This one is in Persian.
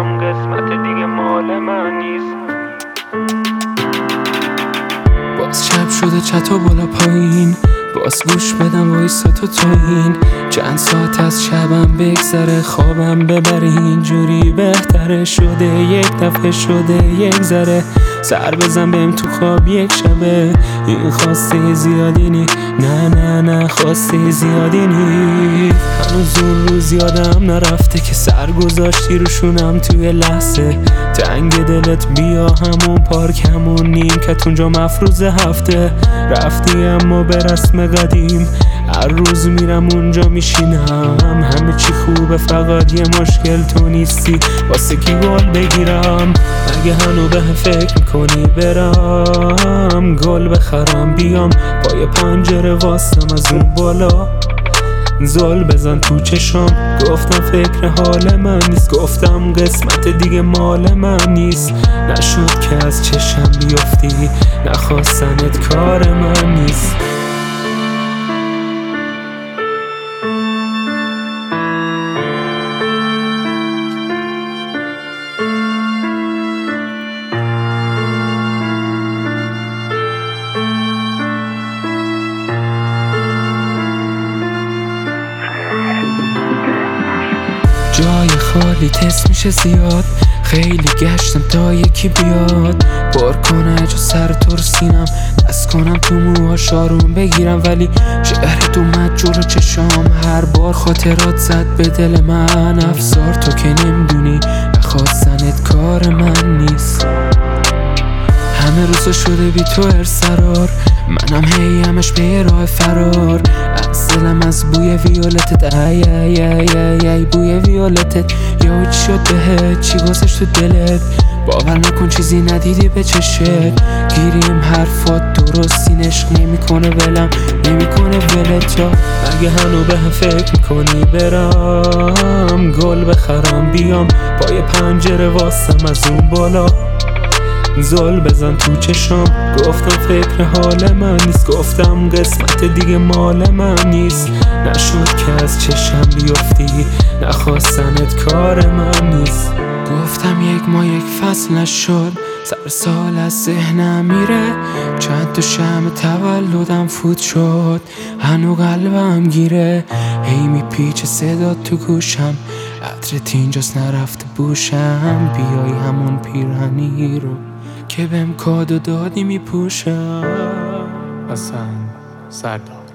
گفتم قسمت دیگه مال من نیست. باز شب شده چتا بالا پایین، باز گوش بدم وایسا تو توهین. چند ساعت از شبم بگذره خوابم ببره، اینجوری بهتره. شده یک دفعه شده یک ذره، سر بزن بهم تو خواب یک شبه. این خواسته زیادی نی، نه نه نه خواسته زیادی نی. هنوز اون روز یادم نرفته که سر گذاشتی روشونم توی لحظه. تنگ دلت بیا همون پارک همون نیمکت اونجا مفروض هفته. رفتی اما به رسم قدیم، هر روز میرم اونجا میشینم. همه چی خوبه فقط یه مشکل تو نیستی، واسه کی گل بگیرم؟ اگه هنو به فکر میکنی برم گل بخرم بیام پای پنجره واسم از اون بالا زل بزن تو چشم. گفتم فکر حال من نیست، گفتم قسمت دیگه مال من نیست. نشد که از چشم بیفتی، نخواستنت کار من نیست. جای خالی تست میشه زیاد، خیلی گشتم تا یکی بیاد بار کنه جو سر ترسینم. دست کنم تو موهاش آروم بگیرم، ولی شعرت اومد جلو چشام. هر بار خاطرات زد به دل من افسار. تو که نمیدونی نخواستنت کار من نیست. همه روزا شده بی تو ارسرار، منم هی همش به یه راه فرار. از دلم از بوی ویولتت ای ای ای ای ای بوی ویولتت. یا چی شد بهت؟ چی گذشت تو دلت؟ باور نکن چیزی ندیدی به چشت. گیریم حرفات درستی نشق نمیکنه ولم نمیکنه ولت. یا اگه هنو به هم فکر میکنی برم گل بخرم بیام پای پنجره واسم از اون بالا زل بزن تو چشم. گفتم فکر حال من نیست، گفتم قسمت دیگه مال من نیست. نشد که از چشم بیفتی، نخواستنت کار من نیست. گفتم یک ماه یک فصل نشد، سر سال از ذهنم میره. چند تا شمع تولدم فوت شد، هنو قلبم گیره. هی میپیچه صدا تو گوشم، عطرت اینجاست نرفته بوشم. بیای همون پیرهنی رو که بهم کادو دادی میپوشم. حسن سردار